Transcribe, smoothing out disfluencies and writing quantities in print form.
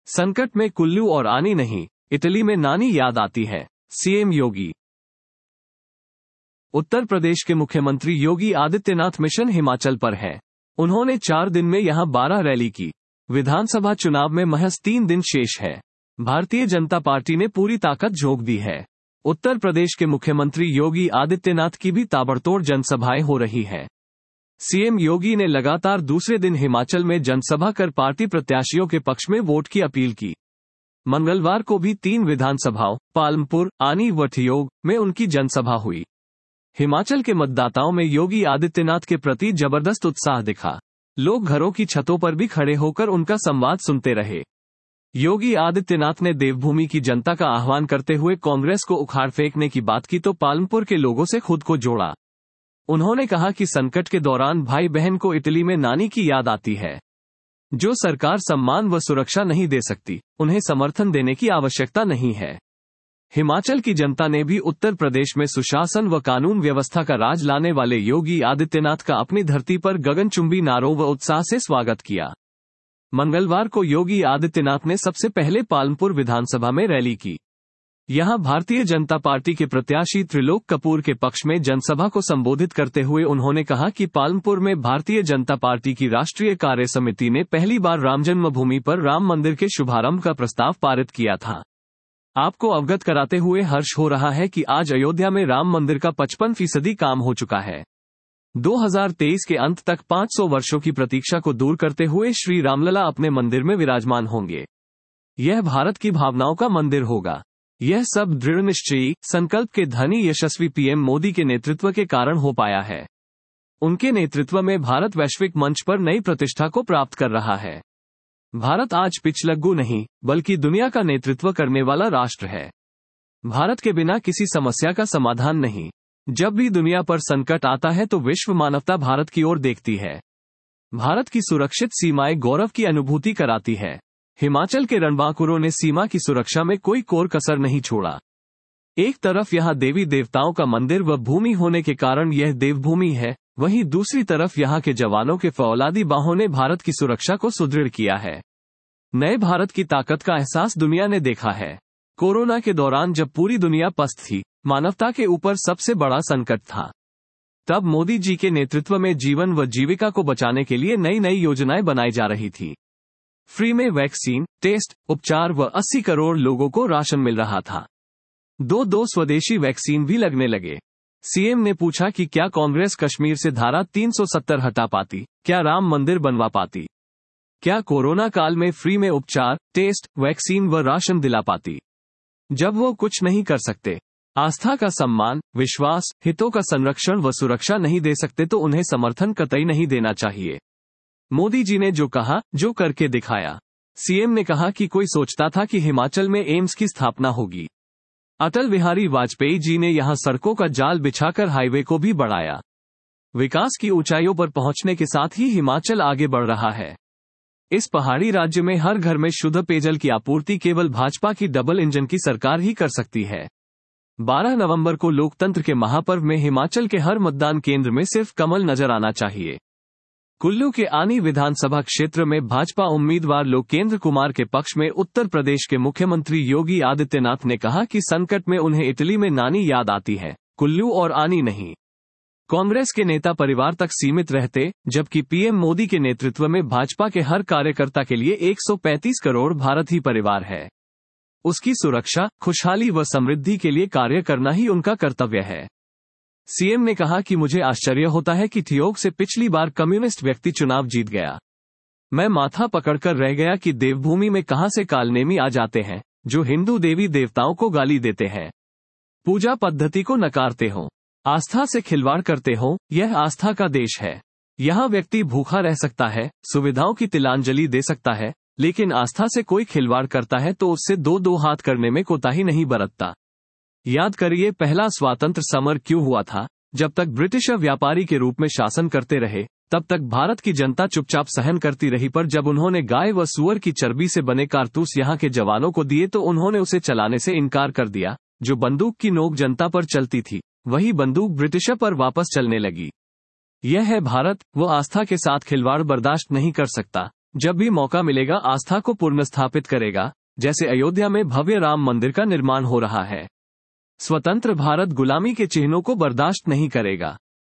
संकट में कुल्लू और आनी नहीं, इटली में नानी याद आती है, सीएम योगी। उत्तर प्रदेश के मुख्यमंत्री योगी आदित्यनाथ मिशन हिमाचल पर हैं। उन्होंने 4 दिन में यहां 12 रैली की। विधानसभा चुनाव में महज 3 दिन शेष है। भारतीय जनता पार्टी ने पूरी ताकत झोंक दी है। उत्तर प्रदेश के मुख्यमंत्री योगी आदित्यनाथ की भी ताबड़तोड़ जनसभाएं हो रही हैं। सीएम योगी ने लगातार दूसरे दिन हिमाचल में जनसभा कर पार्टी प्रत्याशियों के पक्ष में वोट की अपील की। मंगलवार को भी 3 विधानसभाओं पालमपुर, आनी व ठियोग में उनकी जनसभा हुई। हिमाचल के मतदाताओं में योगी आदित्यनाथ के प्रति जबरदस्त उत्साह दिखा। लोग घरों की छतों पर भी खड़े होकर उनका संवाद सुनते रहे। योगी आदित्यनाथ ने देवभूमि की जनता का आह्वान करते हुए कांग्रेस को उखाड़ फेंकने की बात की तो पालमपुर के लोगों से खुद को जोड़ा। उन्होंने कहा कि संकट के दौरान भाई बहन को इटली में नानी की याद आती है। जो सरकार सम्मान व सुरक्षा नहीं दे सकती, उन्हें समर्थन देने की आवश्यकता नहीं है। हिमाचल की जनता ने भी उत्तर प्रदेश में सुशासन व कानून व्यवस्था का राज लाने वाले योगी आदित्यनाथ का अपनी धरती पर गगनचुंबी नारों व उत्साह से स्वागत किया। मंगलवार को योगी आदित्यनाथ ने सबसे पहले पालमपुर विधानसभा में रैली की। यहां भारतीय जनता पार्टी के प्रत्याशी त्रिलोक कपूर के पक्ष में जनसभा को संबोधित करते हुए उन्होंने कहा कि पालमपुर में भारतीय जनता पार्टी की राष्ट्रीय कार्य समिति ने पहली बार राम जन्मभूमि पर राम मंदिर के शुभारंभ का प्रस्ताव पारित किया था। आपको अवगत कराते हुए हर्ष हो रहा है कि आज अयोध्या में राम मंदिर का 55% काम हो चुका है। 2023 के अंत तक 500 वर्षों की प्रतीक्षा को दूर करते हुए श्री रामलला अपने मंदिर में विराजमान होंगे। यह भारत की भावनाओं का मंदिर होगा। यह सब दृढ़ निश्चयी संकल्प के धनी यशस्वी पीएम मोदी के नेतृत्व के कारण हो पाया है। उनके नेतृत्व में भारत वैश्विक मंच पर नई प्रतिष्ठा को प्राप्त कर रहा है। भारत आज पिछलग्गू नहीं, बल्कि दुनिया का नेतृत्व करने वाला राष्ट्र है। भारत के बिना किसी समस्या का समाधान नहीं। जब भी दुनिया पर संकट आता है तो विश्व मानवता भारत की ओर देखती है। भारत की सुरक्षित सीमाएं गौरव की अनुभूति कराती है। हिमाचल के रणबांकुरों ने सीमा की सुरक्षा में कोई कोर कसर नहीं छोड़ा। एक तरफ यहां देवी देवताओं का मंदिर व भूमि होने के कारण यह देवभूमि है, वहीं दूसरी तरफ यहां के जवानों के फौलादी बाहों ने भारत की सुरक्षा को सुदृढ़ किया है। नए भारत की ताकत का एहसास दुनिया ने देखा है। कोरोना के दौरान जब पूरी दुनिया पस्त थी, मानवता के ऊपर सबसे बड़ा संकट था, तब मोदी जी के नेतृत्व में जीवन व जीविका को बचाने के लिए नई नई योजनाएं बनाई जा रही थी। फ्री में वैक्सीन, टेस्ट, उपचार व 80 करोड़ लोगों को राशन मिल रहा था। 2 स्वदेशी वैक्सीन भी लगने लगे। सीएम ने पूछा कि क्या कांग्रेस कश्मीर से धारा 370 हटा पाती, क्या राम मंदिर बनवा पाती, क्या कोरोना काल में फ्री में उपचार, टेस्ट, वैक्सीन व राशन दिला पाती। जब वो कुछ नहीं कर सकते, आस्था का सम्मान, विश्वास, हितों का संरक्षण व सुरक्षा नहीं दे सकते तो उन्हें समर्थन कतई नहीं देना चाहिए। मोदी जी ने जो कहा, जो करके दिखाया। सीएम ने कहा कि कोई सोचता था कि हिमाचल में एम्स की स्थापना होगी। अटल बिहारी वाजपेयी जी ने यहां सड़कों का जाल बिछाकर हाईवे को भी बढ़ाया। विकास की ऊंचाइयों पर पहुंचने के साथ ही हिमाचल आगे बढ़ रहा है। इस पहाड़ी राज्य में हर घर में शुद्ध पेयजल की आपूर्ति केवल भाजपा की डबल इंजन की सरकार ही कर सकती है। 12 नवंबर को लोकतंत्र के महापर्व में हिमाचल के हर मतदान केंद्र में सिर्फ कमल नजर आना चाहिए। कुल्लू के आनी विधानसभा क्षेत्र में भाजपा उम्मीदवार लोकेंद्र कुमार के पक्ष में उत्तर प्रदेश के मुख्यमंत्री योगी आदित्यनाथ ने कहा कि संकट में उन्हें इटली में नानी याद आती है, कुल्लू और आनी नहीं। कांग्रेस के नेता परिवार तक सीमित रहते, जबकि पीएम मोदी के नेतृत्व में भाजपा के हर कार्यकर्ता के लिए 135 करोड़ भारत ही परिवार है। उसकी सुरक्षा, खुशहाली व समृद्धि के लिए कार्य करना ही उनका कर्तव्य है। सीएम ने कहा कि मुझे आश्चर्य होता है कि ठियोग से पिछली बार कम्युनिस्ट व्यक्ति चुनाव जीत गया। मैं माथा पकड़कर रह गया कि देवभूमि में कहां से कालनेमी आ जाते हैं, जो हिंदू देवी देवताओं को गाली देते हैं, पूजा पद्धति को नकारते हो, आस्था से खिलवाड़ करते हो। यह आस्था का देश है। यहाँ व्यक्ति भूखा रह सकता है, सुविधाओं की तिलांजलि दे सकता है, लेकिन आस्था से कोई खिलवाड़ करता है तो उससे दो हाथ करने में कोताही नहीं बरतता। याद करिए पहला स्वातंत्र समर क्यों हुआ था। जब तक ब्रिटिश व्यापारी के रूप में शासन करते रहे, तब तक भारत की जनता चुपचाप सहन करती रही, पर जब उन्होंने गाय व सुअर की चर्बी से बने कारतूस यहाँ के जवानों को दिए तो उन्होंने उसे चलाने से इनकार कर दिया। जो बंदूक की नोक जनता पर चलती थी, वही बंदूक ब्रिटिशर पर वापस चलने लगी। यह है भारत। वो आस्था के साथ खिलवाड़ बर्दाश्त नहीं कर सकता। जब भी मौका मिलेगा आस्था को पुनर्स्थापित करेगा, जैसे अयोध्या में भव्य राम मंदिर का निर्माण हो रहा है। स्वतंत्र भारत गुलामी के चिन्हों को बर्दाश्त नहीं करेगा।